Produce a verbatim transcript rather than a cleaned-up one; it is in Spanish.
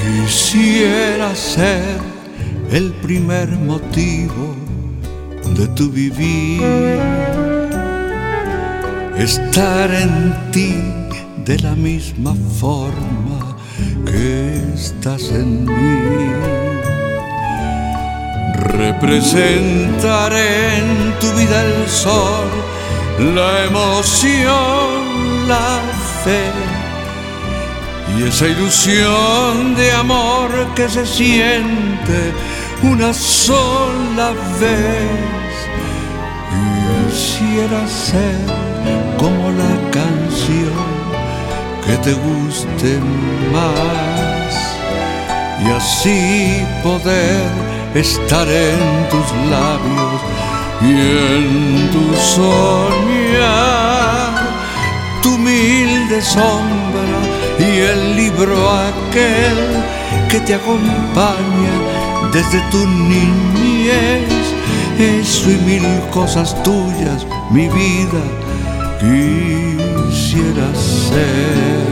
Quisiera ser el primer motivo de tu vivir, estar en ti de la misma forma que estás en mí, representar en tu vida el sol, la emoción, la fe y esa ilusión de amor que se siente una sola vez. Quisiera ser como la canción que te guste más y así poder estar en tus labios y en tu soñar, tu humilde sombra y el libro aquel que te acompaña desde tu niñez. Eso y mil cosas tuyas, mi vida, quisiera ser.